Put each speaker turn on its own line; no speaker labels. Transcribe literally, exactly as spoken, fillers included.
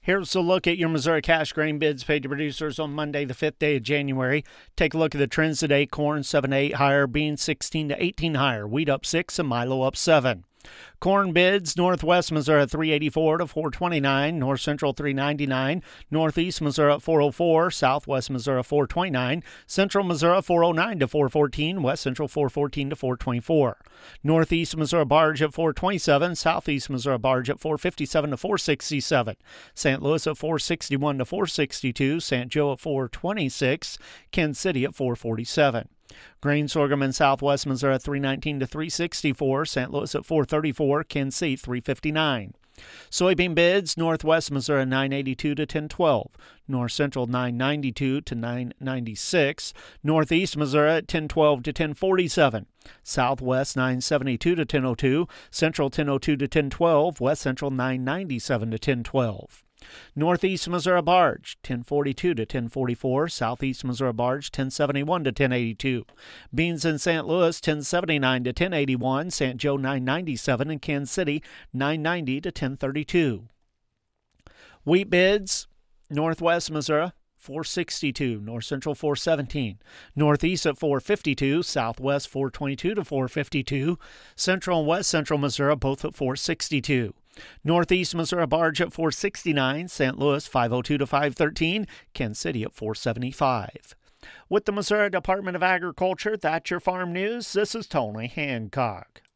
Here's a look at your Missouri cash grain bids paid to producers on Monday, the fifth day of January. Take a look at the trends today. Corn seven to eight higher, beans sixteen to eighteen higher, wheat up six, and milo up seven. Corn bids, Northwest Missouri three eighty-four to four twenty-nine, North Central three ninety-nine, Northeast Missouri four oh four, Southwest Missouri four twenty-nine, Central Missouri four oh nine to four fourteen, West Central four fourteen to four twenty-four. Northeast Missouri barge at four twenty-seven, Southeast Missouri barge at four fifty-seven to four sixty-seven, Saint Louis at four sixty-one to four sixty-two, Saint Joe at four twenty-six, Kansas City at four forty-seven. Grain sorghum in Southwest Missouri three nineteen to three sixty-four, Saint Louis at four thirty-four, Kansas City three fifty-nine. Soybean bids, Northwest Missouri nine eighty-two to ten twelve, North Central nine ninety-two to nine ninety-six, Northeast Missouri at ten twelve to ten forty-seven, Southwest nine seventy-two to ten oh two, Central ten oh two to ten twelve, West Central nine ninety-seven to ten twelve. Northeast Missouri barge ten forty-two to ten forty-four, Southeast Missouri barge ten seventy-one to ten eighty-two. Beans in Saint Louis ten seventy-nine to ten eighty-one, Saint Joe nine ninety-seven, and Kansas City nine ninety to ten thirty-two. Wheat bids, Northwest Missouri four sixty-two, North Central four seventeen, Northeast at four fifty-two, Southwest four twenty-two to four fifty-two, Central and West Central Missouri both at four sixty-two. Northeast Missouri barge at four sixty-nine, Saint Louis five oh two to five thirteen, Kansas City at four seventy-five. With the Missouri Department of Agriculture, that's your farm news. This is Tony Hancock.